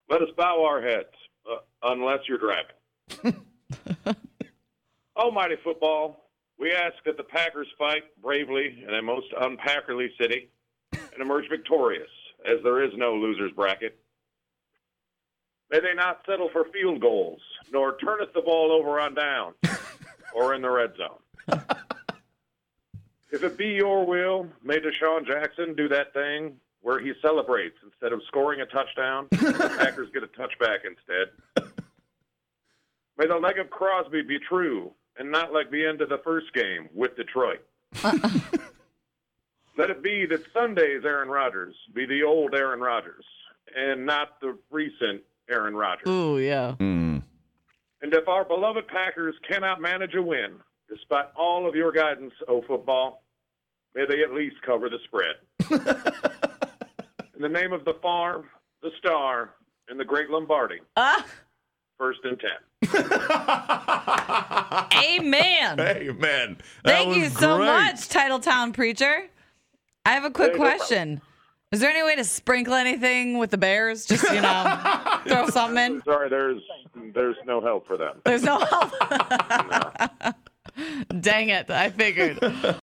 Let us bow our heads, unless you're driving. Almighty football, we ask that the Packers fight bravely in a most unpackerly city and emerge victorious, as there is no loser's bracket. May they not settle for field goals, nor turneth the ball over on downs or in the red zone. If it be your will, may Deshaun Jackson do that thing where he celebrates instead of scoring a touchdown. The Packers get a touchback instead. May the leg of Crosby be true and not like the end of the first game with Detroit. Let it be that Sunday's Aaron Rodgers be the old Aaron Rodgers and not the recent Aaron Rodgers. Ooh, yeah. And if our beloved Packers cannot manage a win, despite all of your guidance, O football, may they at least cover the spread. In the name of the farm, the star, and the great Lombardi, first and 10. Amen. Amen. Thank you so much, Titletown Preacher. I have a quick question. Is there any way to sprinkle anything with the Bears? Just, throw something in? Sorry, there's no help for them. There's no help. Dang it. I figured.